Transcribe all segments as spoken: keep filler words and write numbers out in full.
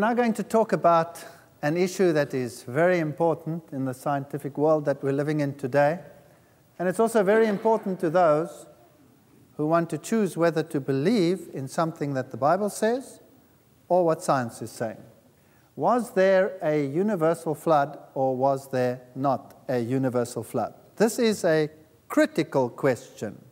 now going to talk about an issue that is very important in the scientific world that we're living in today. And it's also very important to those who want to choose whether to believe in something that the Bible says or what science is saying. Was there a universal flood or was there not a universal flood? This is a critical question.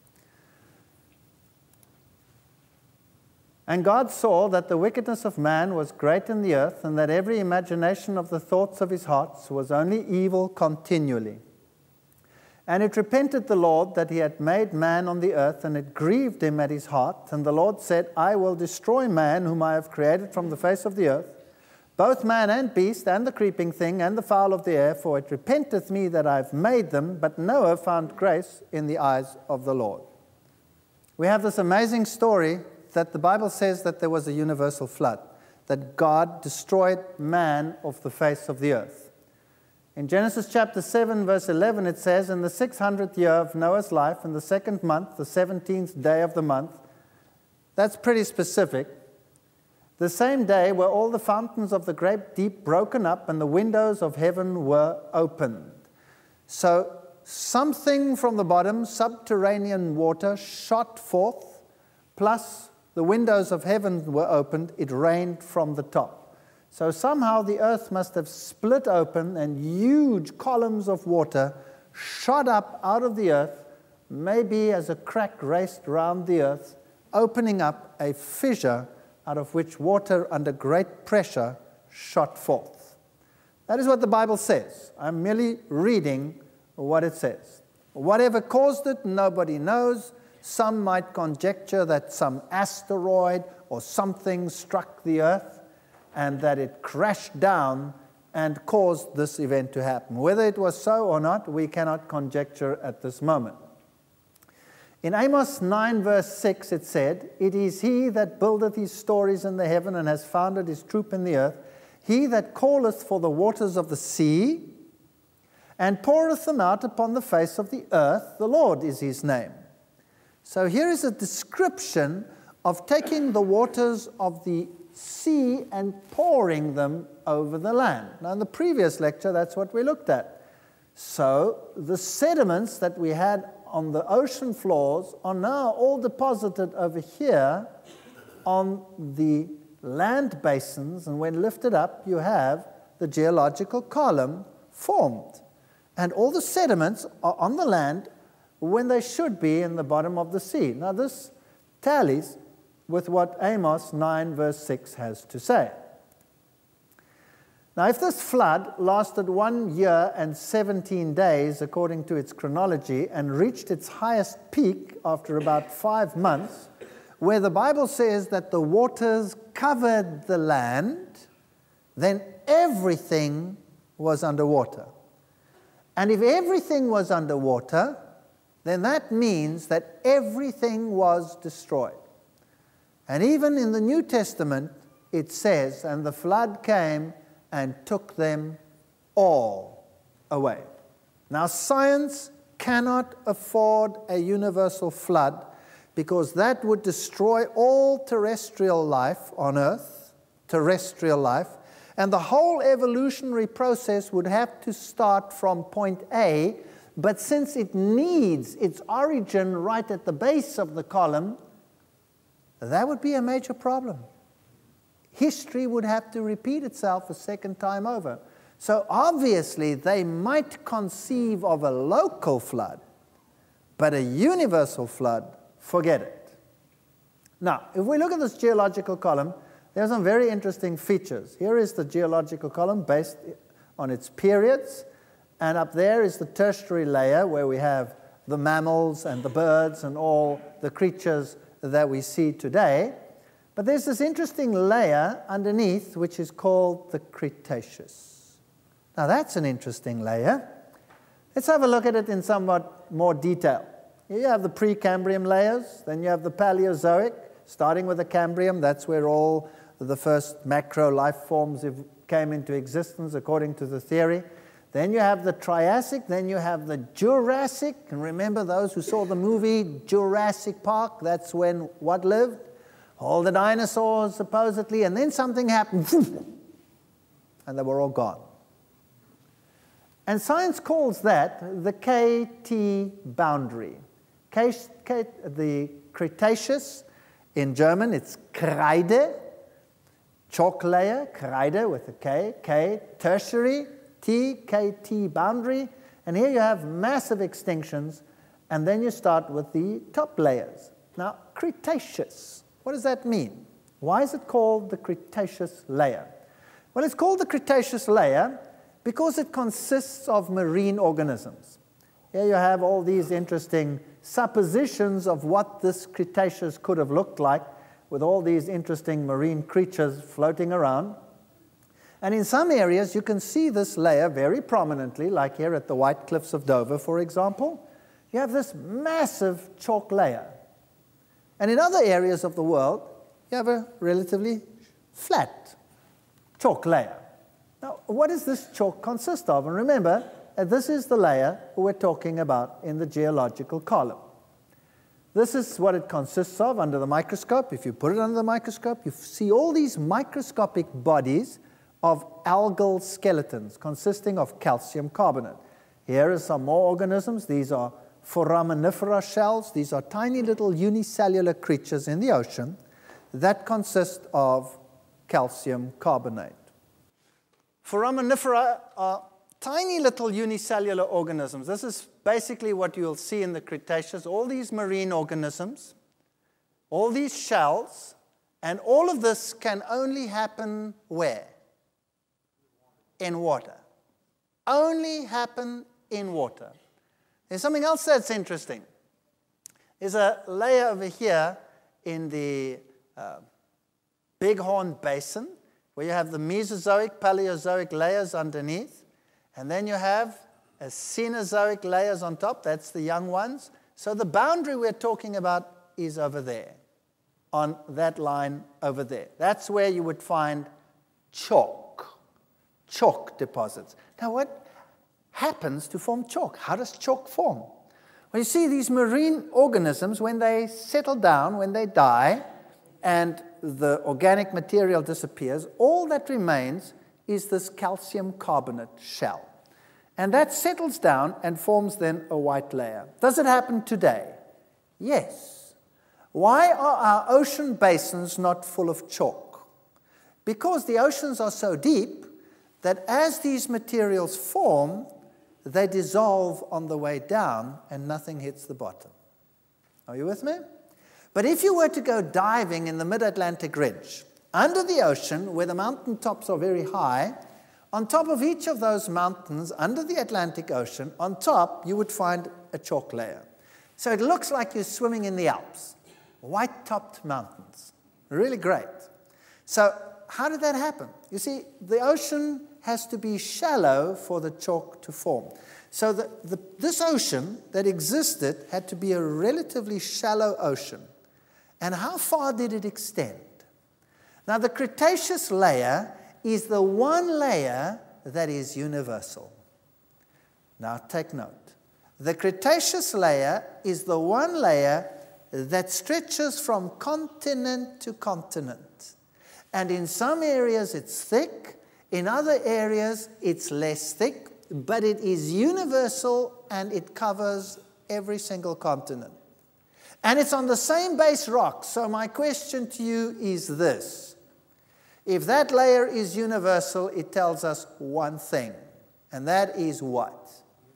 And God saw that the wickedness of man was great in the earth, and that every imagination of the thoughts of his hearts was only evil continually. And it repented the Lord that he had made man on the earth, and it grieved him at his heart. And the Lord said, I will destroy man whom I have created from the face of the earth, both man and beast, and the creeping thing, and the fowl of the air, for it repenteth me that I have made them. But Noah found grace in the eyes of the Lord. We have this amazing story that the Bible says that there was a universal flood, that God destroyed man off the face of the earth. In Genesis chapter seven, verse eleven, it says, in the six hundredth year of Noah's life, in the second month, the seventeenth day of the month, that's pretty specific, the same day were all the fountains of the great deep broken up, and the windows of heaven were opened. So something from the bottom, subterranean water, shot forth, plus the windows of heaven were opened, it rained from the top. So somehow the earth must have split open and huge columns of water shot up out of the earth, maybe as a crack raced round the earth, opening up a fissure out of which water under great pressure shot forth. That is what the Bible says. I'm merely reading what it says. Whatever caused it, nobody knows. Some might conjecture that some asteroid or something struck the earth and that it crashed down and caused this event to happen. Whether it was so or not, we cannot conjecture at this moment. In Amos nine, verse six, it said, It is he that buildeth his stories in the heaven and has founded his troop in the earth, he that calleth for the waters of the sea and poureth them out upon the face of the earth, the Lord is his name. So here is a description of taking the waters of the sea and pouring them over the land. Now, in the previous lecture, that's what we looked at. So the sediments that we had on the ocean floors are now all deposited over here on the land basins, and when lifted up, you have the geological column formed. And all the sediments are on the land when they should be in the bottom of the sea. Now this tallies with what Amos nine verse six has to say. Now if this flood lasted one year and seventeen days according to its chronology and reached its highest peak after about five months, where the Bible says that the waters covered the land, then everything was underwater. And if everything was underwater, then that means that everything was destroyed. And even in the New Testament, it says, and the flood came and took them all away. Now, science cannot afford a universal flood because that would destroy all terrestrial life on Earth, terrestrial life, and the whole evolutionary process would have to start from point A. But since it needs its origin right at the base of the column, that would be a major problem. History would have to repeat itself a second time over. So obviously they might conceive of a local flood, but a universal flood, forget it. Now, if we look at this geological column, there are some very interesting features. Here is the geological column based on its periods. And up there is the tertiary layer where we have the mammals and the birds and all the creatures that we see today. But there's this interesting layer underneath which is called the Cretaceous. Now that's an interesting layer. Let's have a look at it in somewhat more detail. Here you have the Precambrian layers, then you have the Paleozoic, starting with the Cambrian. That's where all the first macro life forms came into existence according to the theory. Then you have the Triassic, then you have the Jurassic. And remember those who saw the movie Jurassic Park? That's when what lived? all the dinosaurs supposedly, and then something happened, and they were all gone. And science calls that the K T boundary. K, K, the Cretaceous, in German it's Kreide, chalk layer, Kreide with a K, K, tertiary, T, K T boundary, and here you have massive extinctions, and then you start with the top layers. Now, Cretaceous, what does that mean? Why is it called the Cretaceous layer? Well, it's called the Cretaceous layer because it consists of marine organisms. Here you have all these interesting suppositions of what this Cretaceous could have looked like with all these interesting marine creatures floating around. And in some areas, you can see this layer very prominently, like here at the White Cliffs of Dover, for example. You have this massive chalk layer. And in other areas of the world, you have a relatively flat chalk layer. Now, what does this chalk consist of? And remember, uh, this is the layer we're talking about in the geological column. This is what it consists of under the microscope. If you put it under the microscope, you see all these microscopic bodies of algal skeletons consisting of calcium carbonate. Here are some more organisms. These are foraminifera shells. These are tiny little unicellular creatures in the ocean that consist of calcium carbonate. Foraminifera are tiny little unicellular organisms. This is basically what you'll see in the Cretaceous, all these marine organisms, all these shells, and all of this can only happen where? In water. Only happen in water. There's something else that's interesting. There's a layer over here in the uh, Bighorn Basin where you have the Mesozoic, Paleozoic layers underneath, and then you have a Cenozoic layers on top. That's the young ones. So the boundary we're talking about is over there, on that line over there. That's where you would find chalk, chalk deposits. Now, what happens to form chalk? How does chalk form? Well, you see, these marine organisms, when they settle down, when they die, and the organic material disappears, all that remains is this calcium carbonate shell. And that settles down and forms then a white layer. Does it happen today? Yes. Why are our ocean basins not full of chalk? Because the oceans are so deep that as these materials form, they dissolve on the way down and nothing hits the bottom. Are you with me? But if you were to go diving in the mid-Atlantic ridge, under the ocean, where the mountain tops are very high, on top of each of those mountains, under the Atlantic Ocean, on top, you would find a chalk layer. So it looks like you're swimming in the Alps, white-topped mountains. Really great. So how did that happen? You see, the ocean has to be shallow for the chalk to form. So the, the, this ocean that existed had to be a relatively shallow ocean. And how far did it extend? Now, the Cretaceous layer is the one layer that is universal. Now, take note. The Cretaceous layer is the one layer that stretches from continent to continent. And in some areas, it's thick. In other areas, it's less thick. But it is universal, and it covers every single continent. And it's on the same base rock. So my question to you is this. If that layer is universal, it tells us one thing. And that is what?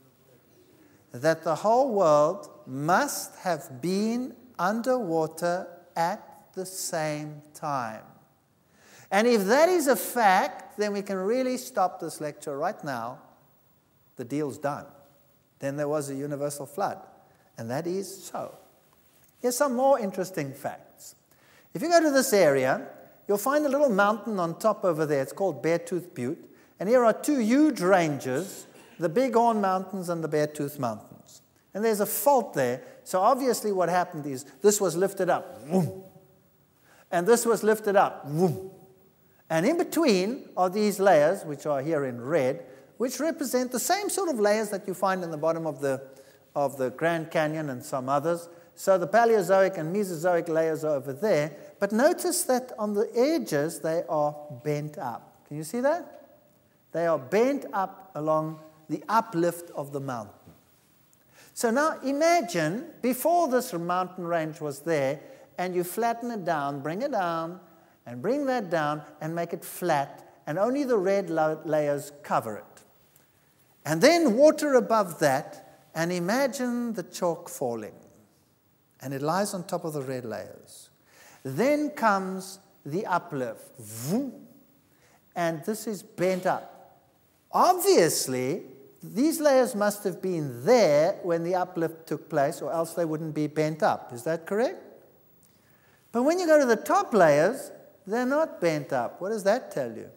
That the whole world must have been underwater at the same time. And if that is a fact, then we can really stop this lecture right now. The deal's done. Then there was a universal flood. And that is so. Here's some more interesting facts. If you go to this area, you'll find a little mountain on top over there. It's called Beartooth Butte. And here are two huge ranges, the Bighorn Mountains and the Beartooth Mountains. And there's a fault there. So obviously what happened is this was lifted up. And this was lifted up. And in between are these layers, which are here in red, which represent the same sort of layers that you find in the bottom of the, of the Grand Canyon and some others. So the Paleozoic and Mesozoic layers are over there. But notice that on the edges, they are bent up. Can you see that? They are bent up along the uplift of the mountain. So now imagine, before this mountain range was there, and you flatten it down, bring it down, and bring that down, and make it flat, and only the red layers cover it. And then water above that, and imagine the chalk falling. And it lies on top of the red layers. Then comes the uplift. And this is bent up. Obviously, these layers must have been there when the uplift took place, or else they wouldn't be bent up. Is that correct? But when you go to the top layers, they're not bent up. What does that tell you?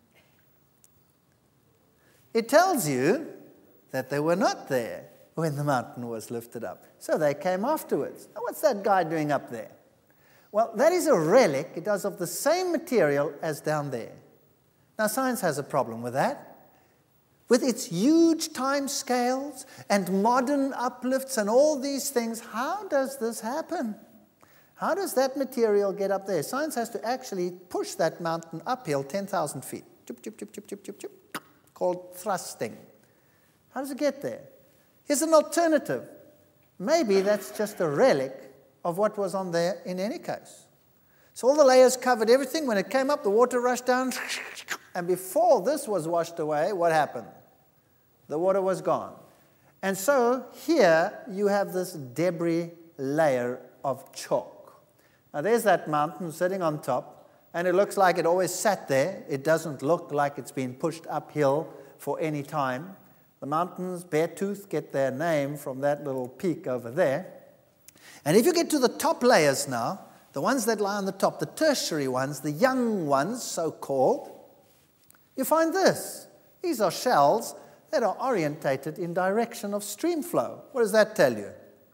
It tells you that they were not there when the mountain was lifted up. So they came afterwards. Now, what's that guy doing up there? Well, that is a relic. It is of the same material as down there. Now, science has a problem with that. With its huge time scales and modern uplifts and all these things, how does this happen? How does that material get up there? Science has to actually push that mountain uphill ten thousand feet, chup, chup, chup, chup, chup, chup, chup, called thrusting. How does it get there? Here's an alternative. Maybe that's just a relic of what was on there in any case. So all the layers covered everything. When it came up, the water rushed down. And before this was washed away, what happened? The water was gone. And so here you have this debris layer of chalk. Now there's that mountain sitting on top, and it looks like it always sat there. It doesn't look like it's been pushed uphill for any time. The mountains, Beartooth, get their name from that little peak over there. And if you get to the top layers now, the ones that lie on the top, the tertiary ones, the young ones, so-called, you find this. These are shells that are orientated in direction of stream flow. What does that tell you?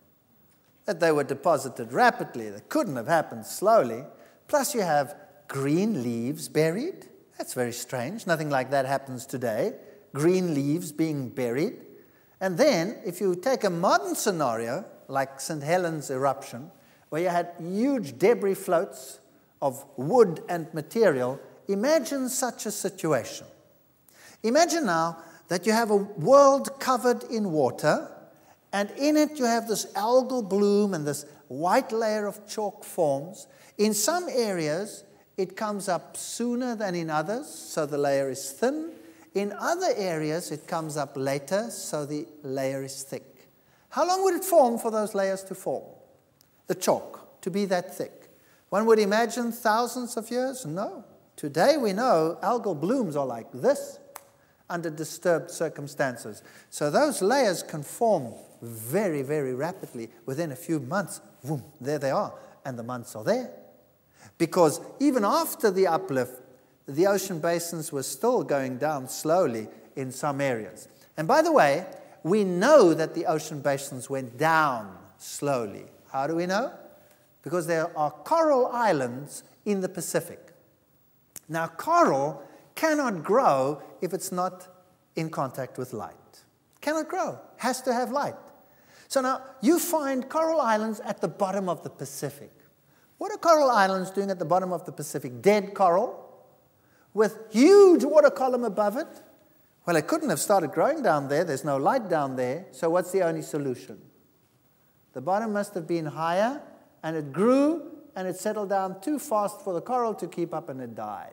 That they were deposited rapidly. They couldn't have happened slowly. Plus you have green leaves buried. That's very strange. Nothing like that happens today. Green leaves being buried. And then, if you take a modern scenario, like Saint Helens eruption, where you had huge debris floats of wood and material, imagine such a situation. Imagine now that you have a world covered in water, and in it you have this algal bloom and this white layer of chalk forms. In some areas, it comes up sooner than in others, so the layer is thin. In other areas, it comes up later, so the layer is thick. How long would it form for those layers to form? The chalk, to be that thick. One would imagine thousands of years? No. Today we know algal blooms are like this under disturbed circumstances. So those layers can form very, very rapidly. Within a few months, boom, there they are. And the months are there. Because even after the uplift, the ocean basins were still going down slowly in some areas. And by the way, we know that the ocean basins went down slowly. How do we know? Because there are coral islands in the Pacific. Now, coral cannot grow if it's not in contact with light. Cannot grow. Has to have light. So now, you find coral islands at the bottom of the Pacific. What are coral islands doing at the bottom of the Pacific? Dead coral with huge water column above it. Well, it couldn't have started growing down there. There's no light down there. So what's the only solution? The bottom must have been higher, and it grew, and it settled down too fast for the coral to keep up, and it died.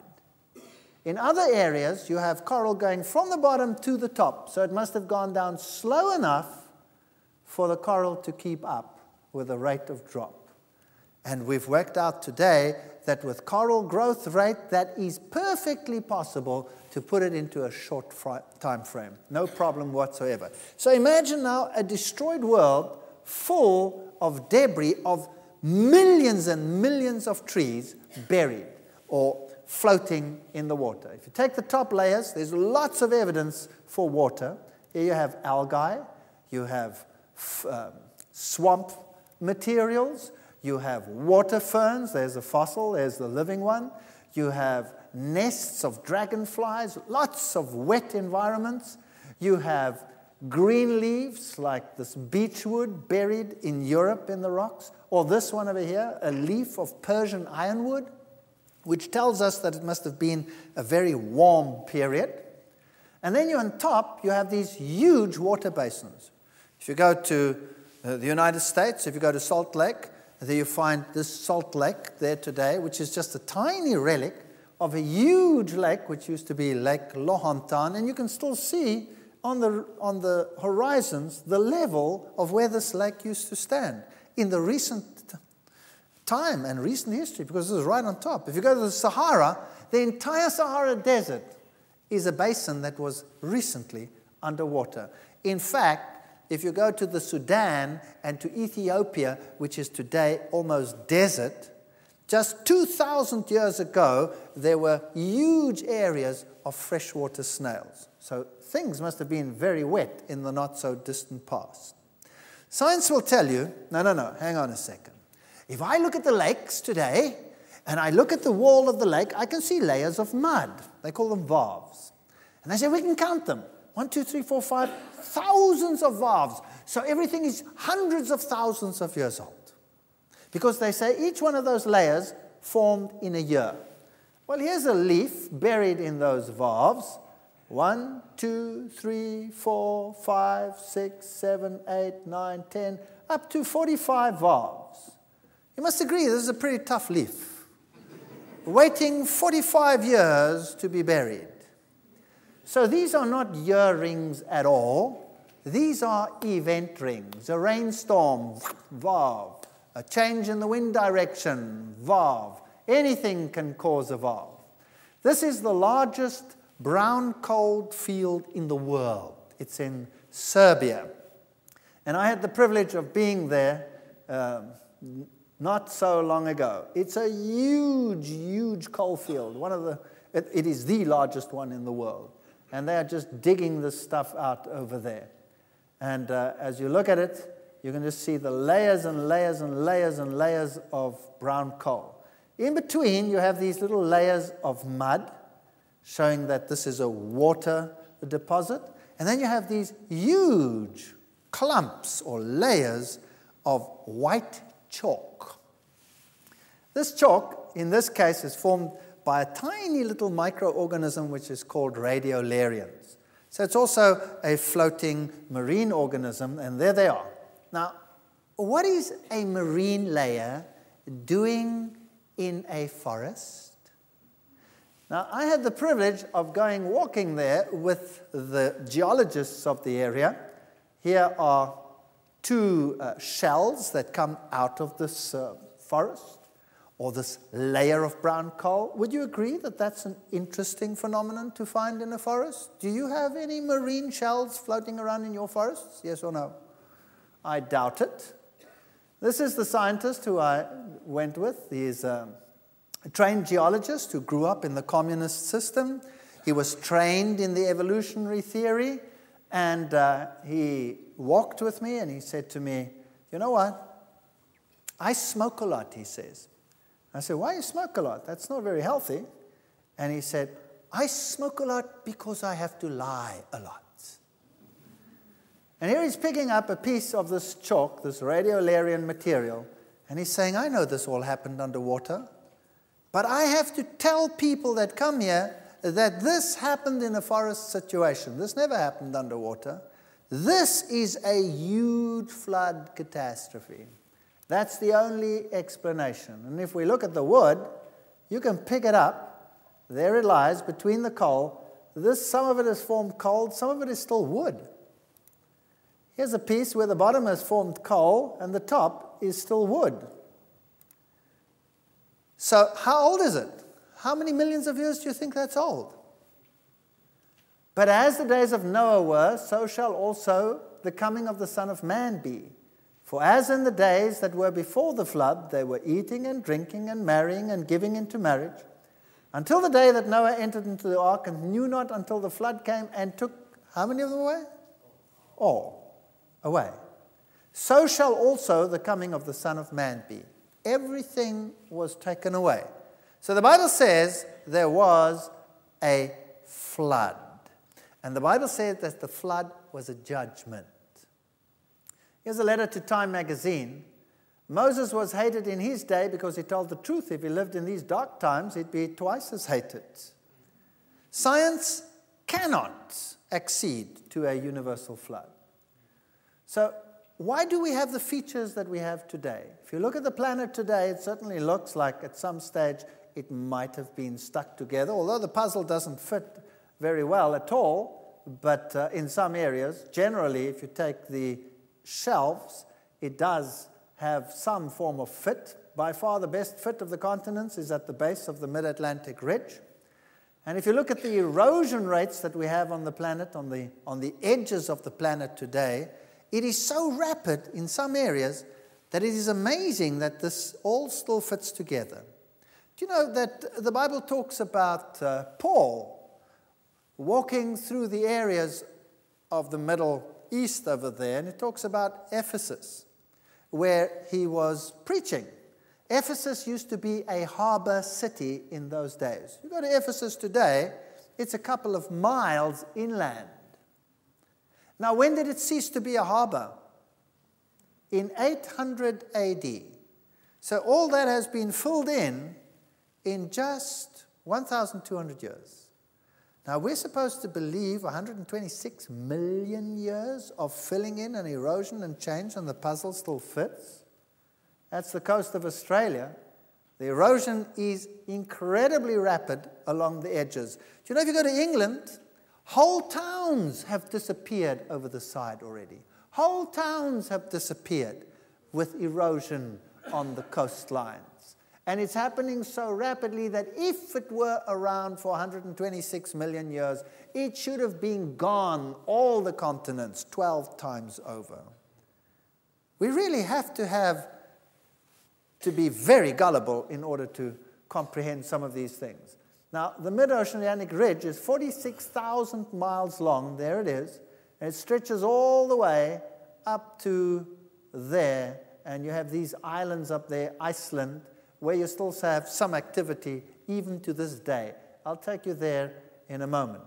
In other areas, you have coral going from the bottom to the top, so it must have gone down slow enough for the coral to keep up with the rate of drop. And we've worked out today that with coral growth rate, that is perfectly possible to put it into a short time frame. No problem whatsoever. So imagine now a destroyed world full of debris of millions and millions of trees buried or floating in the water. If you take the top layers, there's lots of evidence for water. Here you have algae, you have um, swamp materials, you have water ferns, there's a fossil, there's the living one. You have nests of dragonflies, lots of wet environments. You have green leaves like this beechwood buried in Europe in the rocks, or this one over here, a leaf of Persian ironwood, which tells us that it must have been a very warm period. And then you on top, you have these huge water basins. If you go to uh, the United States, if you go to Salt Lake, there you find this Salt Lake there today, which is just a tiny relic of a huge lake, which used to be Lake Lohontan, and you can still see on the, on the horizons the level of where this lake used to stand in the recent time and recent history, because this is right on top. If you go to the Sahara, the entire Sahara Desert is a basin that was recently underwater. In fact, if you go to the Sudan and to Ethiopia, which is today almost desert, just two thousand years ago, there were huge areas of freshwater snails. So things must have been very wet in the not-so-distant past. Science will tell you, no, no, no, hang on a second. If I look at the lakes today, and I look at the wall of the lake, I can see layers of mud. They call them varves. And they say, we can count them. One, two, three, four, five, thousands of varves. So everything is hundreds of thousands of years old. Because they say each one of those layers formed in a year. Well, here's a leaf buried in those varves. One, two, three, four, five, six, seven, eight, nine, ten, up to forty-five varves. You must agree, this is a pretty tough leaf. Waiting forty-five years to be buried. So these are not year rings at all. These are event rings. A rainstorm, varve. A change in the wind direction, varve. Anything can cause a varve. This is the largest brown coal field in the world. It's in Serbia. And I had the privilege of being there um, not so long ago. It's a huge, huge coal field. One of the, it, it is the largest one in the world. And they are just digging this stuff out over there. And uh, as you look at it, you can just see the layers and layers and layers and layers of brown coal. In between, you have these little layers of mud, showing that this is a water deposit. And then you have these huge clumps or layers of white chalk. This chalk, in this case, is formed by a tiny little microorganism which is called radiolarians. So it's also a floating marine organism, and there they are. Now, what is a marine layer doing in a forest? Now, I had the privilege of going walking there with the geologists of the area. Here are two uh, shells that come out of this uh, forest, or this layer of brown coal. Would you agree that that's an interesting phenomenon to find in a forest? Do you have any marine shells floating around in your forests? Yes or no? I doubt it. This is the scientist who I went with. He is um, a trained geologist who grew up in the communist system. He was trained in the evolutionary theory, and uh, he walked with me and he said to me, you know what? I smoke a lot, he says. I said, why do you smoke a lot? That's not very healthy. And he said, I smoke a lot because I have to lie a lot. And here he's picking up a piece of this chalk, this radiolarian material, and he's saying, I know this all happened underwater, but I have to tell people that come here that this happened in a forest situation. This never happened underwater. This is a huge flood catastrophe. That's the only explanation. And if we look at the wood, you can pick it up. There it lies between the coal. This, some of it is formed coal, some of it is still wood. Here's a piece where the bottom has formed coal and the top is still wood. So how old is it? How many millions of years do you think that's old? But as the days of Noah were, so shall also the coming of the Son of Man be. For as in the days that were before the flood, they were eating and drinking and marrying and giving into marriage, until the day that Noah entered into the ark and knew not until the flood came and took how many of them away? All away. So shall also the coming of the Son of Man be. Everything was taken away. So the Bible says there was a flood. And the Bible says that the flood was a judgment. Here's a letter to Time magazine. Moses was hated in his day because he told the truth. If he lived in these dark times, he'd be twice as hated. Science cannot accede to a universal flood. So why do we have the features that we have today? If you look at the planet today, it certainly looks like at some stage it might have been stuck together, although the puzzle doesn't fit very well at all. But uh, in some areas, generally, if you take the shelves, it does have some form of fit. By far the best fit of the continents is at the base of the mid-Atlantic ridge. And if you look at the erosion rates that we have on the planet, on the, on the edges of the planet today, it is so rapid in some areas that it is amazing that this all still fits together. Do you know that the Bible talks about uh, Paul walking through the areas of the Middle East over there, and it talks about Ephesus, where he was preaching. Ephesus used to be a harbor city in those days. You go to Ephesus today, it's a couple of miles inland. Now, when did it cease to be a harbor? In eight hundred A D. So all that has been filled in in just one thousand two hundred years. Now, we're supposed to believe one hundred twenty-six million years of filling in and erosion and change, and the puzzle still fits. That's the coast of Australia. The erosion is incredibly rapid along the edges. Do you know, if you go to England, whole towns have disappeared over the side already. Whole towns have disappeared with erosion on the coastlines. And it's happening so rapidly that if it were around for one hundred twenty-six million years, it should have been gone, all the continents, twelve times over. We really have to have to be very gullible in order to comprehend some of these things. Now, the mid-oceanic ridge is forty-six thousand miles long. There it is. And it stretches all the way up to there. And you have these islands up there, Iceland, where you still have some activity even to this day. I'll take you there in a moment.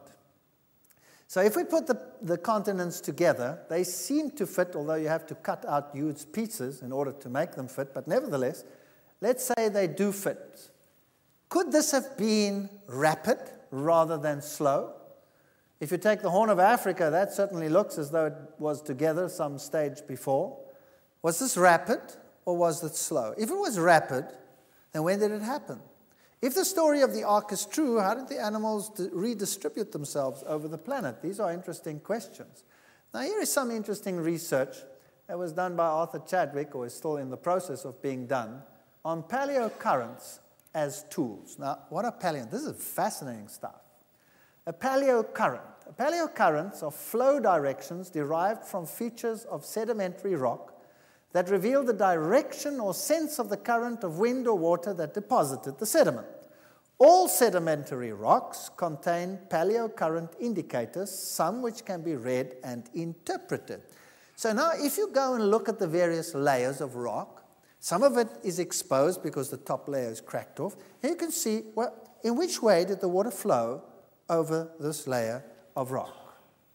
So if we put the, the continents together, they seem to fit, although you have to cut out huge pieces in order to make them fit. But nevertheless, let's say they do fit. Could this have been rapid rather than slow? If you take the Horn of Africa, that certainly looks as though it was together some stage before. Was this rapid or was it slow? If it was rapid, then when did it happen? If the story of the ark is true, how did the animals redistribute themselves over the planet? These are interesting questions. Now, here is some interesting research that was done by Arthur Chadwick, or is still in the process of being done, on paleocurrents as tools. Now, what are paleo? This is fascinating stuff. A paleocurrent. A paleocurrents are flow directions derived from features of sedimentary rock that reveal the direction or sense of the current of wind or water that deposited the sediment. All sedimentary rocks contain paleocurrent indicators, some which can be read and interpreted. So now if you go and look at the various layers of rock, some of it is exposed because the top layer is cracked off, and you can see, well, in which way did the water flow over this layer of rock.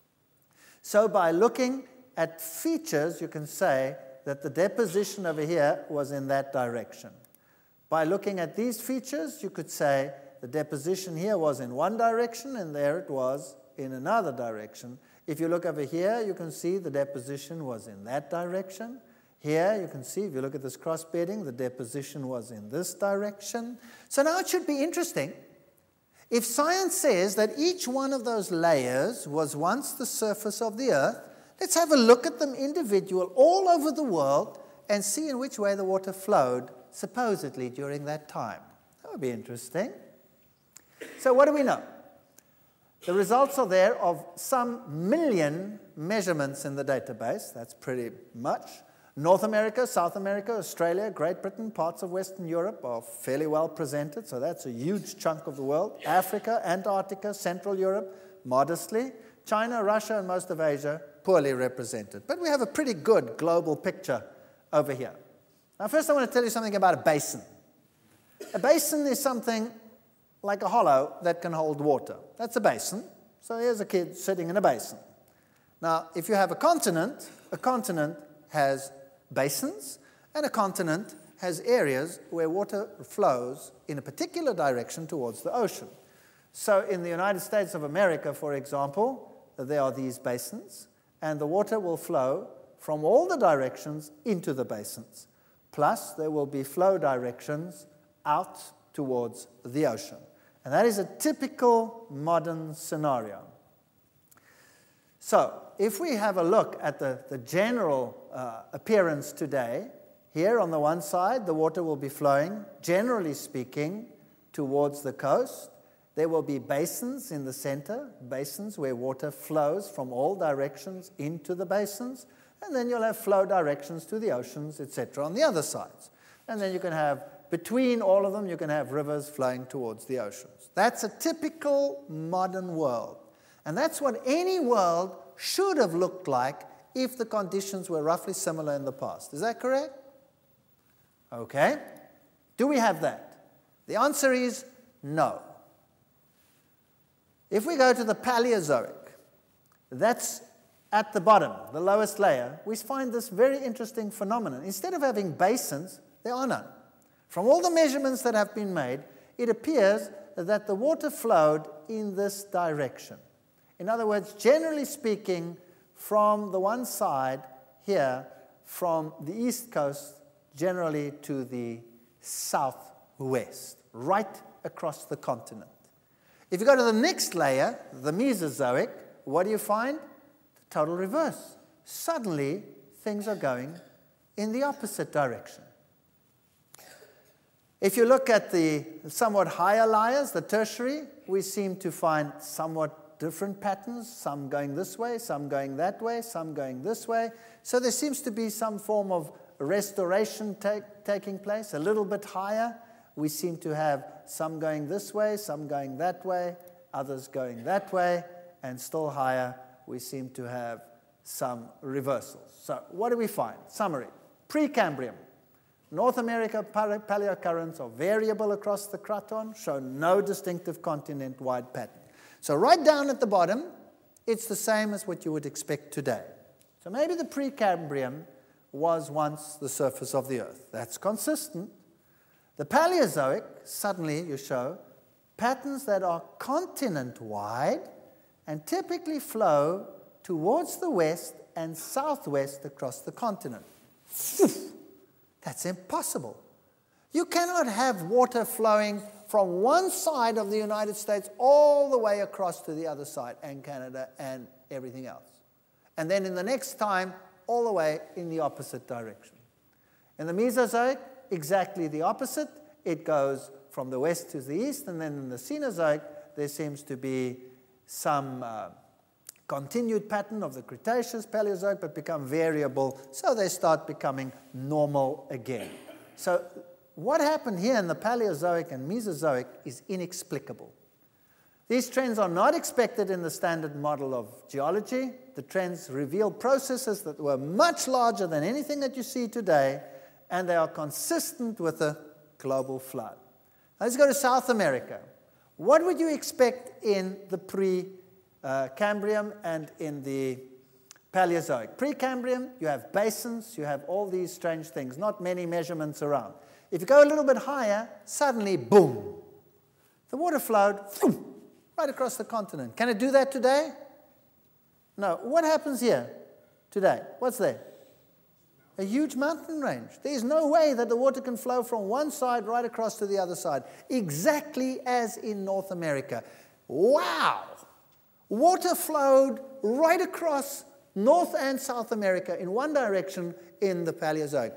So by looking at features, you can say that the deposition over here was in that direction. By looking at these features, you could say the deposition here was in one direction, and there it was in another direction. If you look over here, you can see the deposition was in that direction. Here, you can see, if you look at this cross-bedding, the deposition was in this direction. So now it should be interesting. If science says that each one of those layers was once the surface of the earth, let's have a look at them individual all over the world and see in which way the water flowed, supposedly, during that time. That would be interesting. So what do we know? The results are there of some million measurements in the database. That's pretty much. North America, South America, Australia, Great Britain, parts of Western Europe are fairly well presented, so that's a huge chunk of the world. Africa, Antarctica, Central Europe, modestly. China, Russia, and most of Asia, poorly represented. But we have a pretty good global picture over here. Now, first I want to tell you something about a basin. A basin is something like a hollow that can hold water. That's a basin. So here's a kid sitting in a basin. Now, if you have a continent, a continent has basins, and a continent has areas where water flows in a particular direction towards the ocean. So in the United States of America, for example, there are these basins, and the water will flow from all the directions into the basins. Plus, there will be flow directions out towards the ocean. And that is a typical modern scenario. So, if we have a look at the, the general uh, appearance today, here on the one side, the water will be flowing, generally speaking, towards the coast. There will be basins in the center, basins where water flows from all directions into the basins, and then you'll have flow directions to the oceans, et cetera, on the other sides. And then you can have, between all of them, you can have rivers flowing towards the oceans. That's a typical modern world. And that's what any world should have looked like if the conditions were roughly similar in the past. Is that correct? Okay. Do we have that? The answer is no. If we go to the Paleozoic, that's at the bottom, the lowest layer, we find this very interesting phenomenon. Instead of having basins, there are none. From all the measurements that have been made, it appears that the water flowed in this direction. In other words, generally speaking, from the one side here, from the east coast, generally to the southwest, right across the continent. If you go to the next layer, the Mesozoic, what do you find? The total reverse. Suddenly, things are going in the opposite direction. If you look at the somewhat higher layers, the tertiary, we seem to find somewhat different patterns, some going this way, some going that way, some going this way. So there seems to be some form of restoration take, taking place. A little bit higher, we seem to have some going this way, some going that way, others going that way, and still higher, we seem to have some reversals. So what do we find? Summary. Precambrian. North America paleocurrents are variable across the craton, show no distinctive continent-wide pattern. So right down at the bottom, it's the same as what you would expect today. So maybe the Precambrian was once the surface of the Earth. That's consistent. The Paleozoic, suddenly you show patterns that are continent-wide and typically flow towards the west and southwest across the continent. That's impossible. You cannot have water flowing from one side of the United States all the way across to the other side, and Canada and everything else. And then in the next time, all the way in the opposite direction. In the Mesozoic, exactly the opposite. It goes from the west to the east, and then in the Cenozoic, there seems to be some uh, continued pattern of the Cretaceous, Paleozoic, but become variable, so they start becoming normal again. So what happened here in the Paleozoic and Mesozoic is inexplicable. These trends are not expected in the standard model of geology. The trends reveal processes that were much larger than anything that you see today, and they are consistent with a global flood. Now let's go to South America. What would you expect in the Precambrian and in the Paleozoic? Precambrian, you have basins, you have all these strange things, not many measurements around. If you go a little bit higher, suddenly, boom, the water flowed right across the continent. Can it do that today? No. What happens here today? What's there? A huge mountain range. There's no way that the water can flow from one side right across to the other side, exactly as in North America. Wow! Water flowed right across North and South America in one direction in the Paleozoic.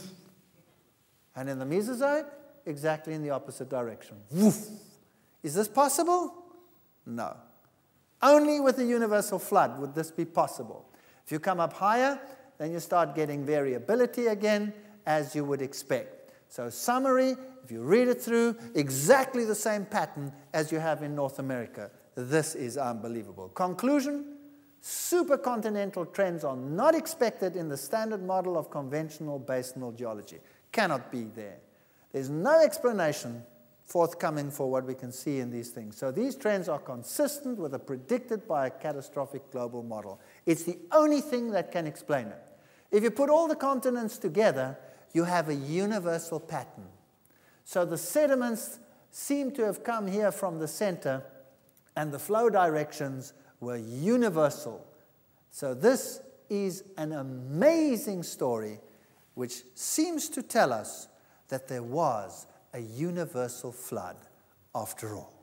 And in the Mesozoic, exactly in the opposite direction. Is this possible? No. Only with a universal flood would this be possible. If you come up higher, then you start getting variability again, as you would expect. So summary, if you read it through, exactly the same pattern as you have in North America. This is unbelievable. Conclusion, supercontinental trends are not expected in the standard model of conventional basinal geology. Cannot be there. There's no explanation forthcoming for what we can see in these things. So these trends are consistent with a predicted by a catastrophic global model. It's the only thing that can explain it. If you put all the continents together, you have a universal pattern. So the sediments seem to have come here from the center, and the flow directions were universal. So this is an amazing story which seems to tell us that there was a universal flood after all.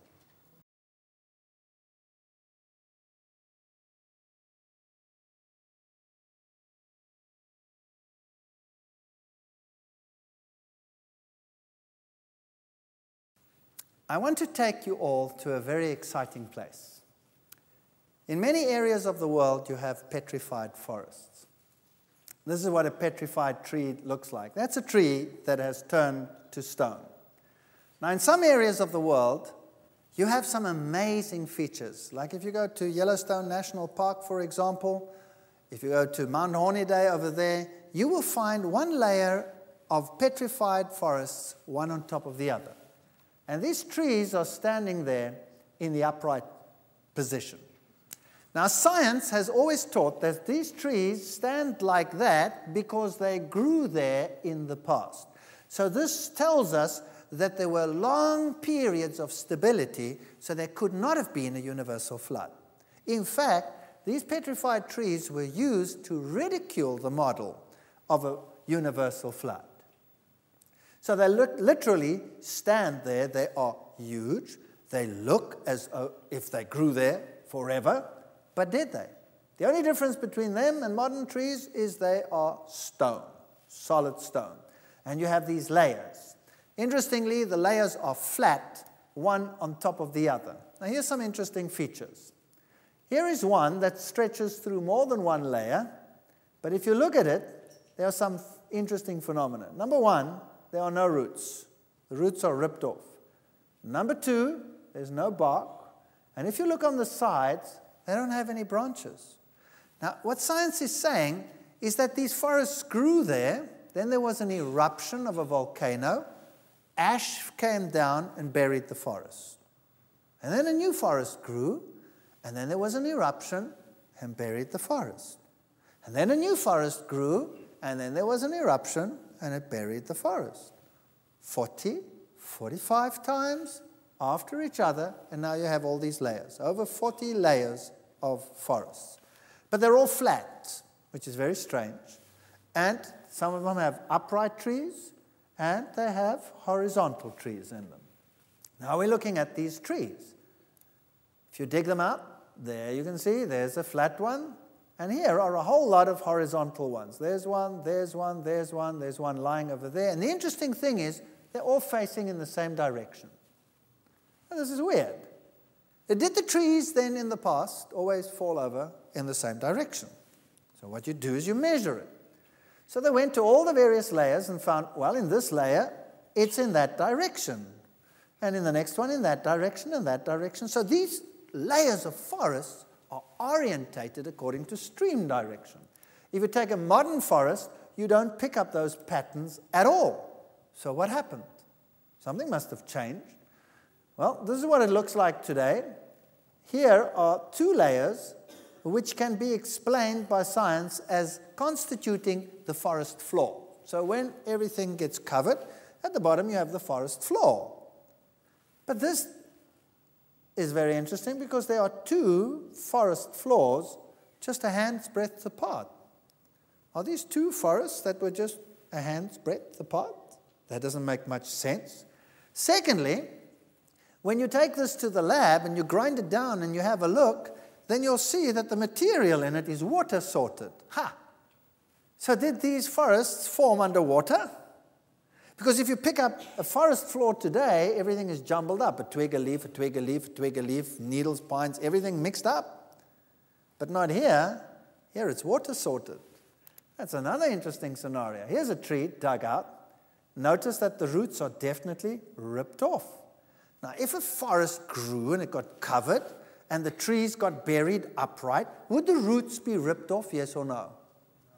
I want to take you all to a very exciting place. In many areas of the world, you have petrified forests. This is what a petrified tree looks like. That's a tree that has turned to stone. Now, in some areas of the world, you have some amazing features. Like if you go to Yellowstone National Park, for example, if you go to Mount Hornaday over there, you will find one layer of petrified forests, one on top of the other. And these trees are standing there in the upright position. Now, science has always taught that these trees stand like that because they grew there in the past. So this tells us that there were long periods of stability, so there could not have been a universal flood. In fact, these petrified trees were used to ridicule the model of a universal flood. So they literally stand there. They are huge. They look as if they grew there forever. But did they? The only difference between them and modern trees is they are stone, solid stone. And you have these layers. Interestingly, the layers are flat, one on top of the other. Now here's some interesting features. Here is one that stretches through more than one layer. But if you look at it, there are some interesting phenomena. Number one, there are no roots. The roots are ripped off. Number two, there's no bark. And if you look on the sides, they don't have any branches. Now, what science is saying is that these forests grew there, then there was an eruption of a volcano, ash came down and buried the forest. And then a new forest grew, and then there was an eruption and buried the forest. And then a new forest grew, and then there was an eruption and it buried the forest. forty, forty-five times after each other, and now you have all these layers. Over forty layers of forests. But they're all flat, which is very strange. And some of them have upright trees, and they have horizontal trees in them. Now we're looking at these trees. If you dig them out, there you can see there's a flat one, and here are a whole lot of horizontal ones. There's one, there's one, there's one, there's one lying over there. And the interesting thing is they're all facing in the same direction. Now, this is weird. Did the trees then in the past always fall over in the same direction? So what you do is you measure it. So they went to all the various layers and found, well, in this layer, it's in that direction. And in the next one, in that direction, and that direction. So these layers of forests are orientated according to stream direction. If you take a modern forest, you don't pick up those patterns at all. So what happened? Something must have changed. Well, this is what it looks like today. Here are two layers which can be explained by science as constituting the forest floor. So when everything gets covered, at the bottom you have the forest floor. But this is very interesting because there are two forest floors just a hand's breadth apart. Are these two forests that were just a hand's breadth apart? That doesn't make much sense. Secondly, when you take this to the lab and you grind it down and you have a look, then you'll see that the material in it is water sorted. Ha! So did these forests form underwater? Because if you pick up a forest floor today, everything is jumbled up. A twig, a leaf, a twig, a leaf, a twig, a leaf, needles, pines, everything mixed up. But not here. Here it's water sorted. That's another interesting scenario. Here's a tree dug out. Notice that the roots are definitely ripped off. Now, if a forest grew and it got covered and the trees got buried upright, would the roots be ripped off, yes or no?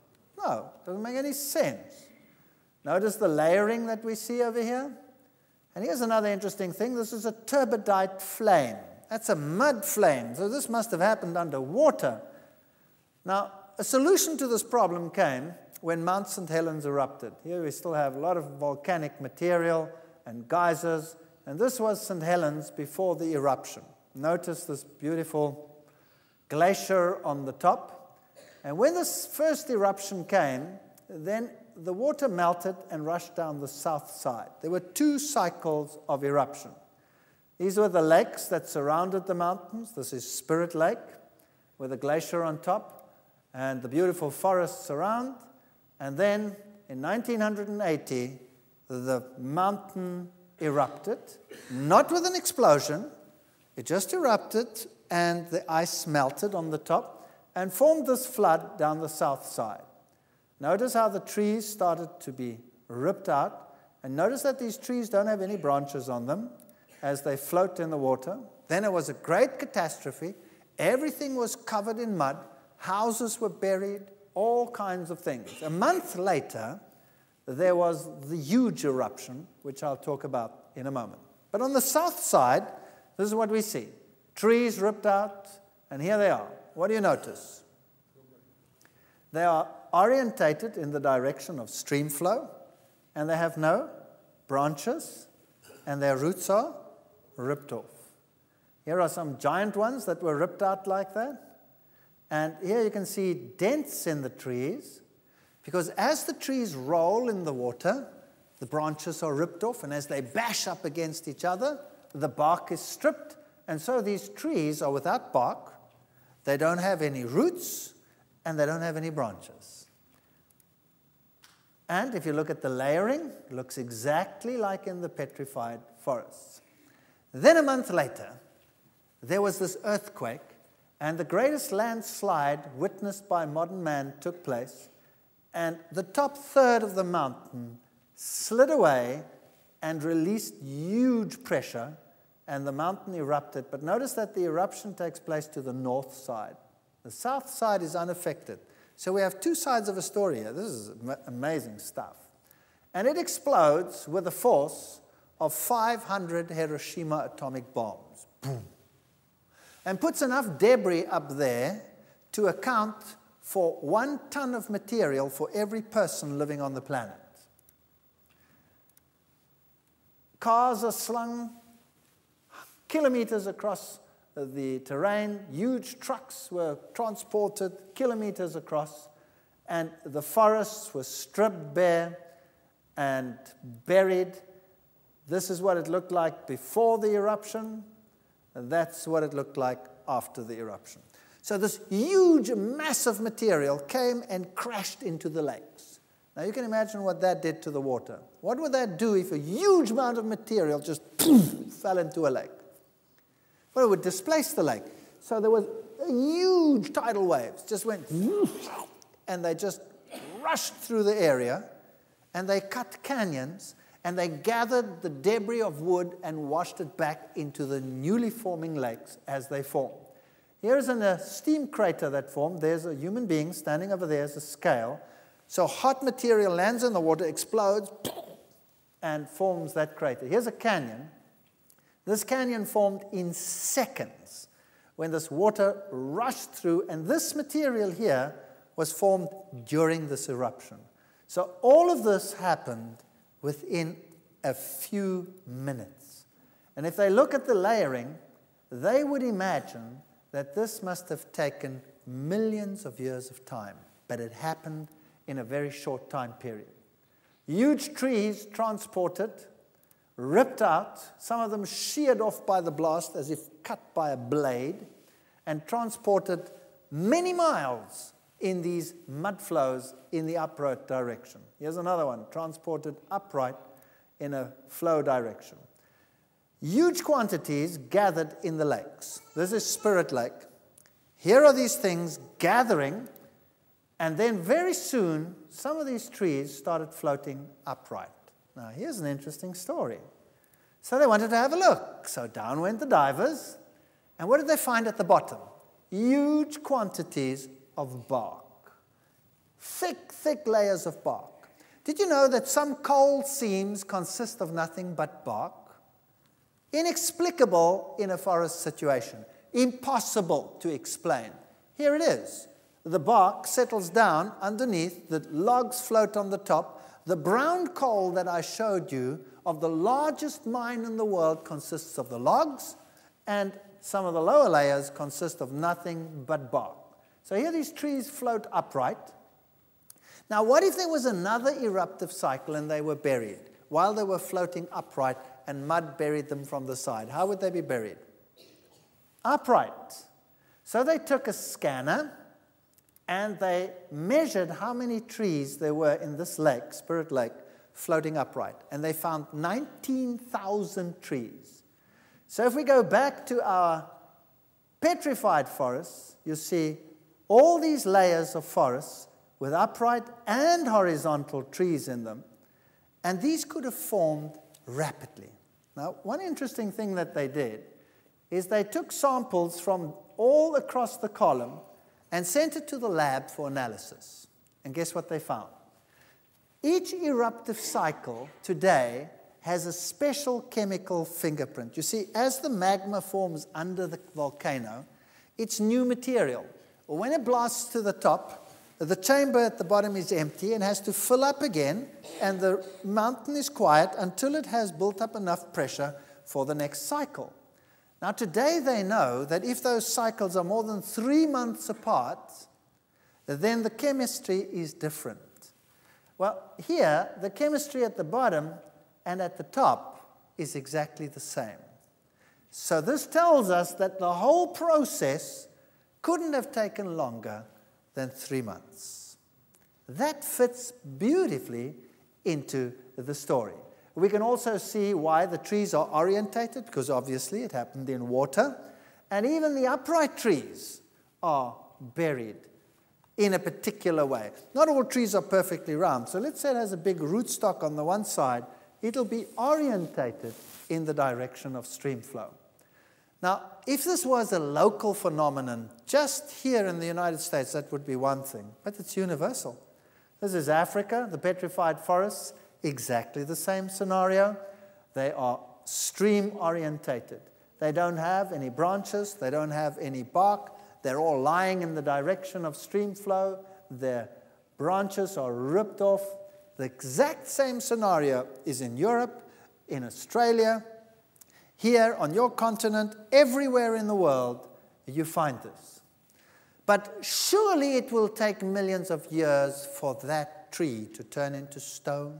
No, doesn't make any sense. Notice the layering that we see over here. And here's another interesting thing. This is a turbidite flame. That's a mud flame. So this must have happened underwater. Now, a solution to this problem came when Mount Saint Helens erupted. Here we still have a lot of volcanic material and geysers. And this was Saint Helens before the eruption. Notice this beautiful glacier on the top. And when this first eruption came, then the water melted and rushed down the south side. There were two cycles of eruption. These were the lakes that surrounded the mountains. This is Spirit Lake, with a glacier on top, and the beautiful forests around. And then, in nineteen eighty, the mountain erupted, not with an explosion. It just erupted, and the ice melted on the top and formed this flood down the south side. Notice how the trees started to be ripped out. And notice that these trees don't have any branches on them as they float in the water. Then it was a great catastrophe. Everything was covered in mud. Houses were buried, all kinds of things. A month later, there was the huge eruption, which I'll talk about in a moment. But on the south side, this is what we see. Trees ripped out, and here they are. What do you notice? They are orientated in the direction of stream flow, and they have no branches, and their roots are ripped off. Here are some giant ones that were ripped out like that. And here you can see dents in the trees, because as the trees roll in the water, the branches are ripped off, and as they bash up against each other, the bark is stripped, and so these trees are without bark. They don't have any roots, and they don't have any branches. And if you look at the layering, it looks exactly like in the petrified forests. Then a month later, there was this earthquake, and the greatest landslide witnessed by modern man took place, and the top third of the mountain slid away and released huge pressure, and the mountain erupted. But notice that the eruption takes place to the north side. The south side is unaffected. So we have two sides of a story here. This is amazing stuff. And it explodes with a force of five hundred Hiroshima atomic bombs. Boom. And puts enough debris up there to account for one ton of material for every person living on the planet. Cars are slung kilometers across the terrain. Huge trucks were transported kilometers across, and the forests were stripped bare and buried. This is what it looked like before the eruption, and that's what it looked like after the eruption. So this huge mass of material came and crashed into the lakes. Now you can imagine what that did to the water. What would that do if a huge amount of material just fell into a lake? Well, it would displace the lake. So there was huge tidal waves, just went, and they just rushed through the area, and they cut canyons, and they gathered the debris of wood and washed it back into the newly forming lakes as they formed. Here's a steam crater that formed. There's a human being standing over there as a scale. So hot material lands in the water, explodes, and forms that crater. Here's a canyon. This canyon formed in seconds when this water rushed through, and this material here was formed during this eruption. So all of this happened within a few minutes. And if they look at the layering, they would imagine that this must have taken millions of years of time, but it happened in a very short time period. Huge trees transported, ripped out, some of them sheared off by the blast as if cut by a blade, and transported many miles in these mud flows in the upright direction. Here's another one, transported upright in a flow direction. Huge quantities gathered in the lakes. This is Spirit Lake. Here are these things gathering, and then very soon, some of these trees started floating upright. Now, here's an interesting story. So they wanted to have a look. So down went the divers, and what did they find at the bottom? Huge quantities of bark. Thick, thick layers of bark. Did you know that some coal seams consist of nothing but bark? Inexplicable in a forest situation. Impossible to explain. Here it is. The bark settles down underneath, the logs float on the top. The brown coal that I showed you of the largest mine in the world consists of the logs, and some of the lower layers consist of nothing but bark. So here these trees float upright. Now what if there was another eruptive cycle and they were buried while they were floating upright and mud buried them from the side? How would they be buried? Upright. So they took a scanner and they measured how many trees there were in this lake, Spirit Lake, floating upright. And they found nineteen thousand trees. So if we go back to our petrified forests, you see all these layers of forests with upright and horizontal trees in them. And these could have formed rapidly. Now, one interesting thing that they did is they took samples from all across the column and sent it to the lab for analysis. And guess what they found? Each eruptive cycle today has a special chemical fingerprint. You see, as the magma forms under the volcano, it's new material. Well, when it blasts to the top, the chamber at the bottom is empty and has to fill up again, and the mountain is quiet until it has built up enough pressure for the next cycle. Now, today they know that if those cycles are more than three months apart, then the chemistry is different. Well, here, the chemistry at the bottom and at the top is exactly the same. So this tells us that the whole process couldn't have taken longer than three months. That fits beautifully into the story. We can also see why the trees are orientated, because obviously it happened in water. And even the upright trees are buried in a particular way. Not all trees are perfectly round. So let's say it has a big rootstock on the one side. It'll be orientated in the direction of stream flow. Now, if this was a local phenomenon just here in the United States, that would be one thing. But it's universal. This is Africa, the petrified forests. Exactly the same scenario. They are stream orientated. They don't have any branches. They don't have any bark. They're all lying in the direction of stream flow. Their branches are ripped off. The exact same scenario is in Europe, in Australia, here on your continent, everywhere in the world, you find this. But surely it will take millions of years for that tree to turn into stone.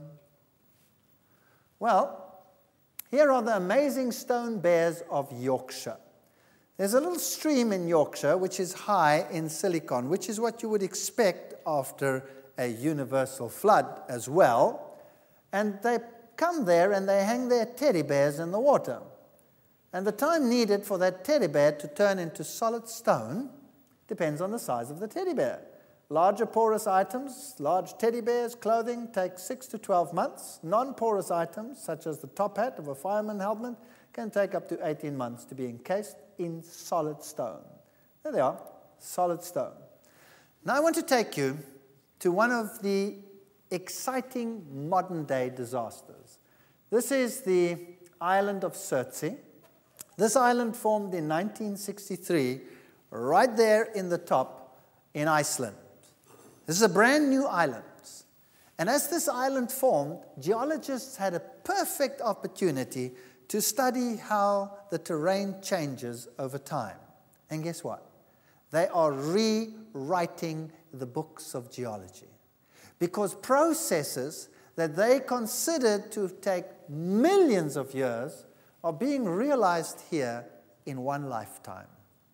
Well, here are the amazing stone bears of Yorkshire. There's a little stream in Yorkshire which is high in silicon, which is what you would expect after a universal flood as well. And they come there and they hang their teddy bears in the water. And the time needed for that teddy bear to turn into solid stone depends on the size of the teddy bear. Larger porous items, large teddy bears, clothing, take six to twelve months. Non-porous items, such as the top hat of a fireman helmet, can take up to eighteen months to be encased in solid stone. There they are, solid stone. Now I want to take you to one of the exciting modern-day disasters. This is the island of Surtsey. This island formed in nineteen sixty-three, right there in the top in Iceland. This is a brand new island. And as this island formed, geologists had a perfect opportunity to study how the terrain changes over time. And guess what? They are rewriting the books of geology. Because processes that they considered to take millions of years are being realized here in one lifetime.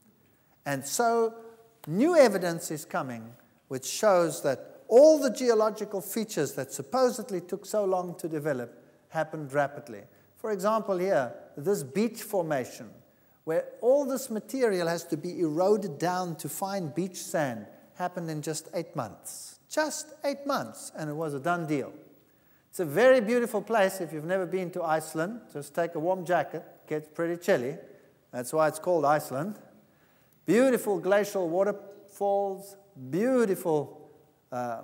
And so new evidence is coming which shows that all the geological features that supposedly took so long to develop happened rapidly. For example, here, this beach formation, where all this material has to be eroded down to fine beach sand, happened in just eight months. Just eight months, and it was a done deal. It's a very beautiful place. If you've never been to Iceland, just take a warm jacket. It gets pretty chilly. That's why it's called Iceland. Beautiful glacial waterfalls, beautiful uh,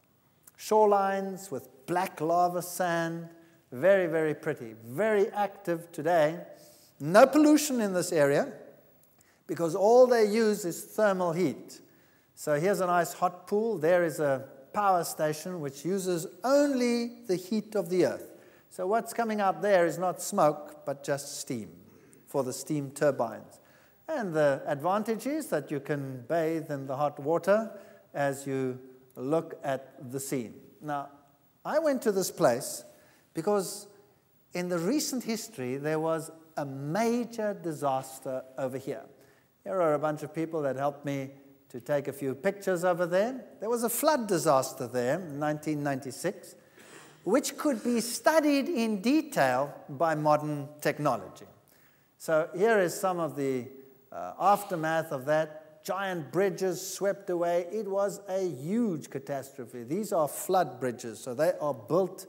shorelines with black lava sand. Very, very pretty. Very active today. No pollution in this area because all they use is thermal heat. So here's a nice hot pool. There is a power station which uses only the heat of the earth. So what's coming out there is not smoke, but just steam for the steam turbines. And the advantage is that you can bathe in the hot water as you look at the scene. Now, I went to this place because in the recent history, there was a major disaster over here. Here are a bunch of people that helped me to take a few pictures over there. There was a flood disaster there in nineteen ninety-six, which could be studied in detail by modern technology. So here is some of the uh, aftermath of that. Giant bridges swept away. It was a huge catastrophe. These are flood bridges, so they are built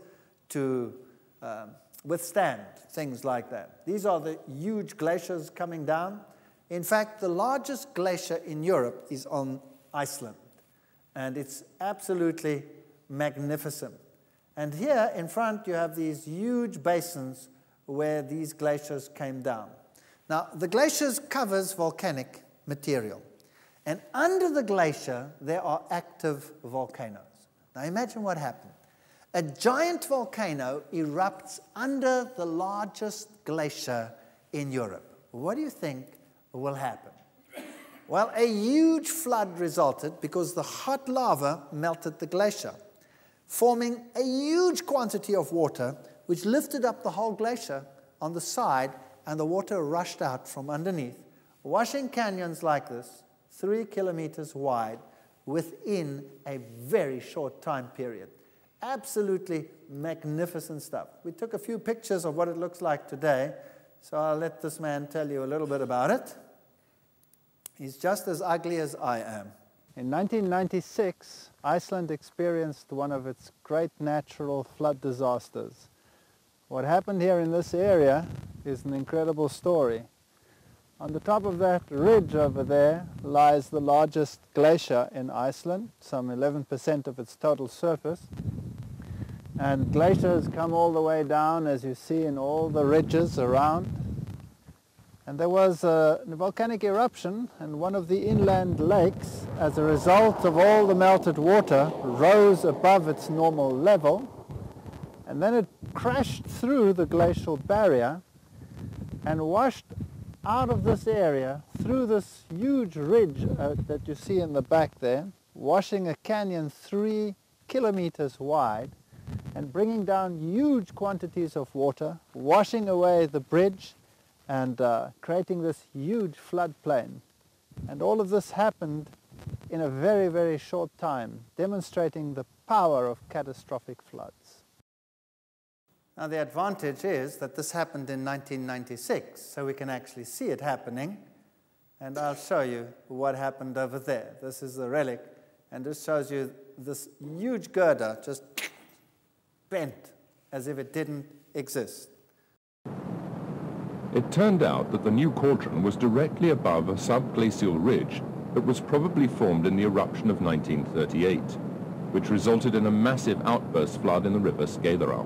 to um, withstand things like that. These are the huge glaciers coming down. In fact, the largest glacier in Europe is on Iceland, and it's absolutely magnificent. And here in front, you have these huge basins where these glaciers came down. Now, the glaciers covers volcanic material, and under the glacier, there are active volcanoes. Now, imagine what happened. A giant volcano erupts under the largest glacier in Europe. What do you think will happen? Well, a huge flood resulted because the hot lava melted the glacier, forming a huge quantity of water which lifted up the whole glacier on the side, and the water rushed out from underneath, washing canyons like this, three kilometers wide, within a very short time period. Absolutely magnificent stuff. We took a few pictures of what it looks like today, so I'll let this man tell you a little bit about it. He's just as ugly as I am. In nineteen ninety-six, Iceland experienced one of its great natural flood disasters. What happened here in this area is an incredible story. On the top of that ridge over there lies the largest glacier in Iceland, some eleven percent of its total surface. And glaciers come all the way down, as you see, in all the ridges around. And there was a volcanic eruption, and one of the inland lakes, as a result of all the melted water, rose above its normal level, and then it crashed through the glacial barrier and washed out of this area through this huge ridge uh, that you see in the back there, washing a canyon three kilometers wide and bringing down huge quantities of water, washing away the bridge and uh, creating this huge floodplain. And all of this happened in a very, very short time, demonstrating the power of catastrophic floods. Now, the advantage is that this happened in nineteen ninety-six, so we can actually see it happening. And I'll show you what happened over there. This is the relic, and this shows you this huge girder just bent as if it didn't exist. It turned out that the new cauldron was directly above a subglacial ridge that was probably formed in the eruption of nineteen thirty-eight, which resulted in a massive outburst flood in the river Skeiðará.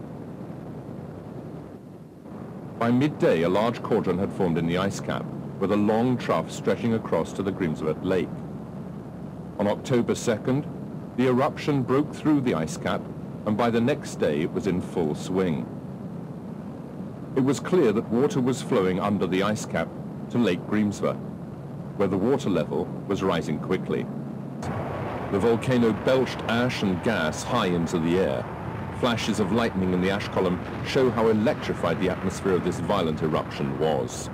By midday, a large cauldron had formed in the ice cap, with a long trough stretching across to the Grímsvötn Lake. On October second, the eruption broke through the ice cap, and by the next day it was in full swing. It was clear that water was flowing under the ice cap to Lake Grímsvötn, where the water level was rising quickly. The volcano belched ash and gas high into the air. Flashes of lightning in the ash column show how electrified the atmosphere of this violent eruption was.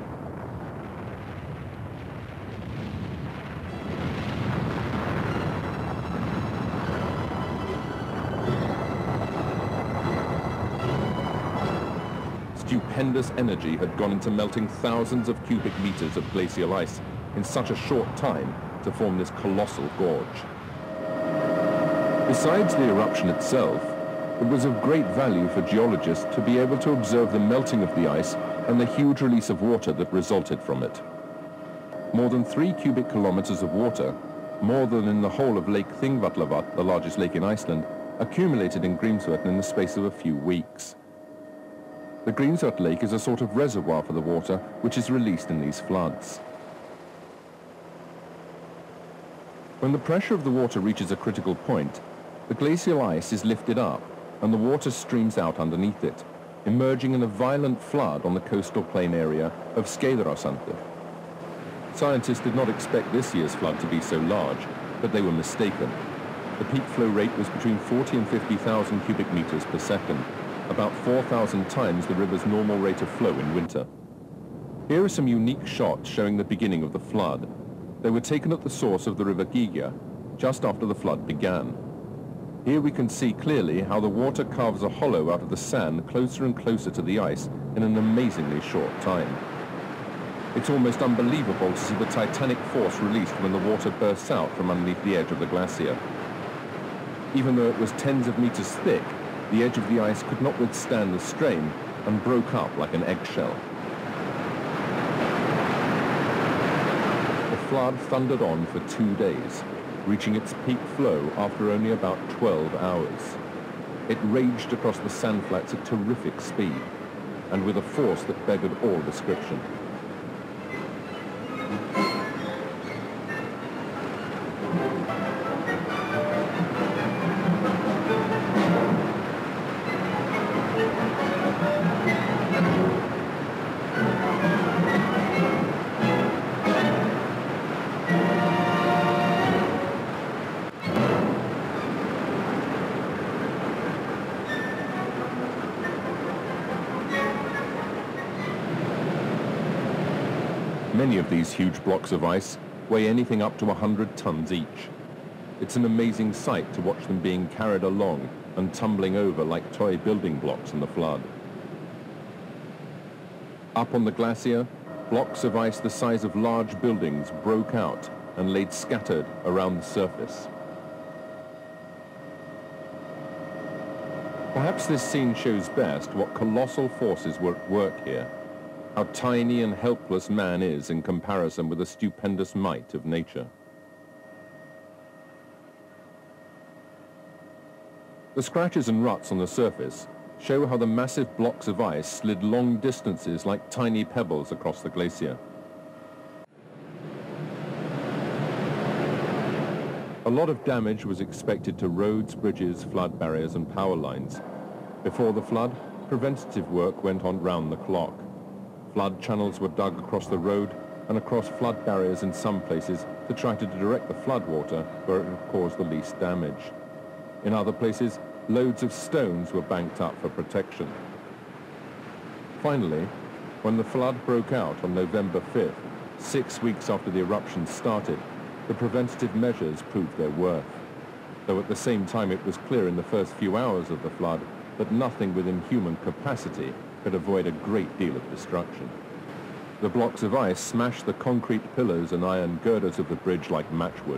Stupendous energy had gone into melting thousands of cubic meters of glacial ice in such a short time to form this colossal gorge. Besides the eruption itself, it was of great value for geologists to be able to observe the melting of the ice and the huge release of water that resulted from it. More than three cubic kilometers of water, more than in the whole of Lake Thingvallavatn, the largest lake in Iceland, accumulated in Grímsvötn in the space of a few weeks. The Grímsvötn Lake is a sort of reservoir for the water which is released in these floods. When the pressure of the water reaches a critical point, the glacial ice is lifted up and the water streams out underneath it, emerging in a violent flood on the coastal plain area of Skeiðarársandi. Scientists did not expect this year's flood to be so large, but they were mistaken. The peak flow rate was between forty and fifty thousand cubic meters per second, about four thousand times the river's normal rate of flow in winter. Here are some unique shots showing the beginning of the flood. They were taken at the source of the river Gígja, just after the flood began. Here we can see clearly how the water carves a hollow out of the sand closer and closer to the ice in an amazingly short time. It's almost unbelievable to see the titanic force released when the water bursts out from underneath the edge of the glacier. Even though it was tens of meters thick, the edge of the ice could not withstand the strain and broke up like an eggshell. The flood thundered on for two days, reaching its peak flow after only about twelve hours. It raged across the sand flats at terrific speed, and with a force that beggared all description. Many of these huge blocks of ice weigh anything up to one hundred tons each. It's an amazing sight to watch them being carried along and tumbling over like toy building blocks in the flood. Up on the glacier, blocks of ice the size of large buildings broke out and laid scattered around the surface. Perhaps this scene shows best what colossal forces were at work here. How tiny and helpless man is in comparison with the stupendous might of nature. The scratches and ruts on the surface show how the massive blocks of ice slid long distances like tiny pebbles across the glacier. A lot of damage was expected to roads, bridges, flood barriers and power lines. Before the flood, preventative work went on round the clock. Flood channels were dug across the road and across flood barriers in some places to try to direct the flood water where it would cause the least damage. In other places, loads of stones were banked up for protection. Finally, when the flood broke out on November fifth, six weeks after the eruption started, the preventative measures proved their worth. Though at the same time it was clear in the first few hours of the flood that nothing within human capacity could avoid a great deal of destruction. The blocks of ice smashed the concrete pillars and iron girders of the bridge like matchwood.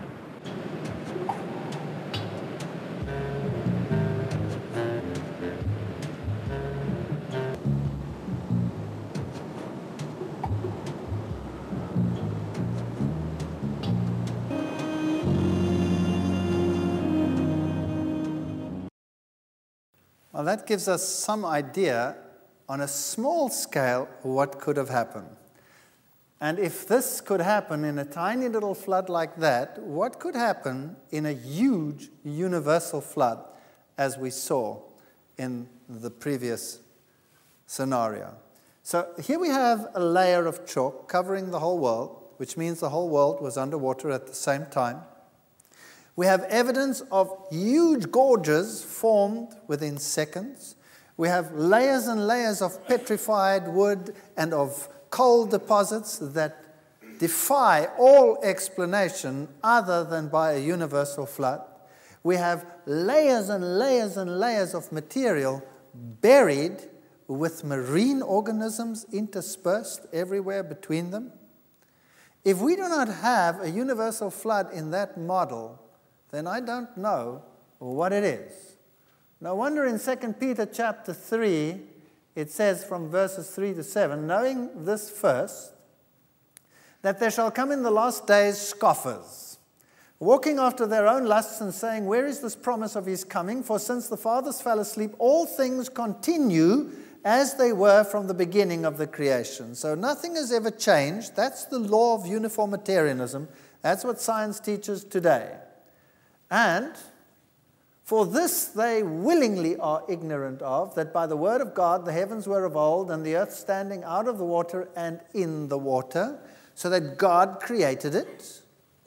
Well, that gives us some idea on a small scale what could have happened. And if this could happen in a tiny little flood like that, what could happen in a huge universal flood, as we saw in the previous scenario? So here we have a layer of chalk covering the whole world, which means the whole world was underwater at the same time. We have evidence of huge gorges formed within seconds. We have layers and layers of petrified wood and of coal deposits that defy all explanation other than by a universal flood. We have layers and layers and layers of material buried with marine organisms interspersed everywhere between them. If we do not have a universal flood in that model, then I don't know what it is. No wonder in Second Peter chapter three, it says from verses three to seven, knowing this first, that there shall come in the last days scoffers, walking after their own lusts and saying, where is this promise of his coming? For since the fathers fell asleep, all things continue as they were from the beginning of the creation. So nothing has ever changed. That's the law of uniformitarianism. That's what science teaches today. And for this they willingly are ignorant of, that by the word of God the heavens were of old, and the earth standing out of the water and in the water, so that God created it,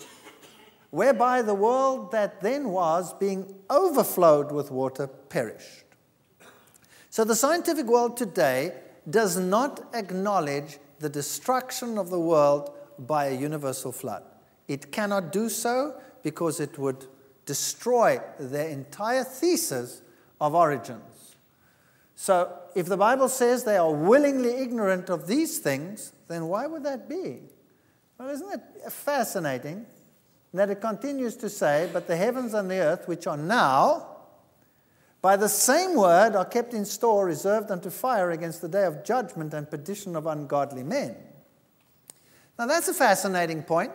whereby the world that then was, being overflowed with water, perished. So the scientific world today does not acknowledge the destruction of the world by a universal flood. It cannot do so because it would destroy their entire thesis of origins. So if the Bible says they are willingly ignorant of these things, then why would that be? Well, isn't it fascinating that it continues to say, but the heavens and the earth, which are now, by the same word are kept in store, reserved unto fire against the day of judgment and perdition of ungodly men. Now that's a fascinating point.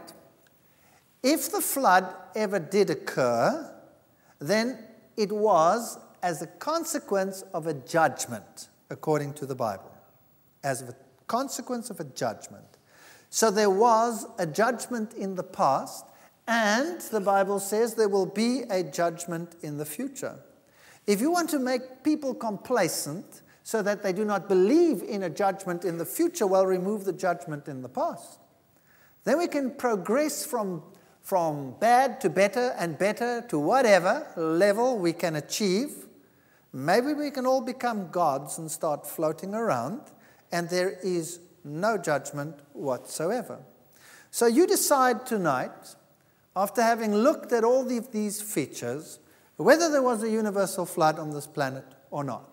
If the flood ever did occur, then it was as a consequence of a judgment, according to the Bible. As a consequence of a judgment. So there was a judgment in the past, and the Bible says there will be a judgment in the future. If you want to make people complacent so that they do not believe in a judgment in the future, well, remove the judgment in the past. Then we can progress from, from bad to better and better to whatever level we can achieve. Maybe we can all become gods and start floating around, and there is no judgment whatsoever. So you decide tonight, after having looked at all the, these features, whether there was a universal flood on this planet or not.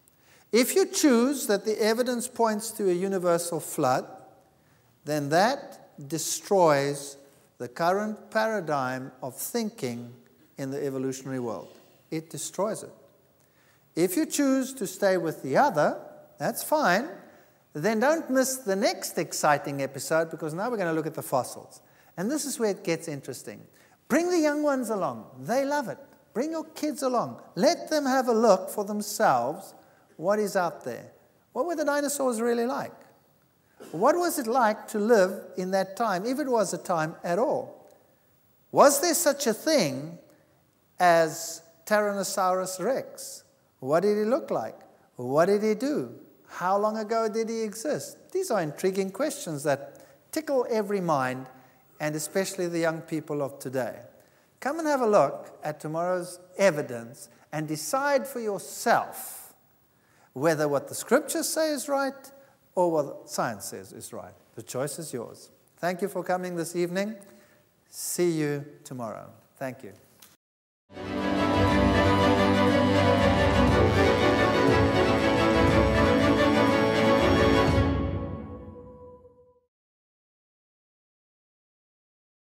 If you choose that the evidence points to a universal flood, then that destroys the current paradigm of thinking in the evolutionary world. It destroys it. If you choose to stay with the other, that's fine. Then don't miss the next exciting episode, because now we're going to look at the fossils. And this is where it gets interesting. Bring the young ones along. They love it. Bring your kids along. Let them have a look for themselves what is out there. What were the dinosaurs really like? What was it like to live in that time, if it was a time at all? Was there such a thing as Tyrannosaurus rex? What did he look like? What did he do? How long ago did he exist? These are intriguing questions that tickle every mind, and especially the young people of today. Come and have a look at tomorrow's evidence and decide for yourself whether what the scriptures say is right or what science says is right. The choice is yours. Thank you for coming this evening. See you tomorrow. Thank you.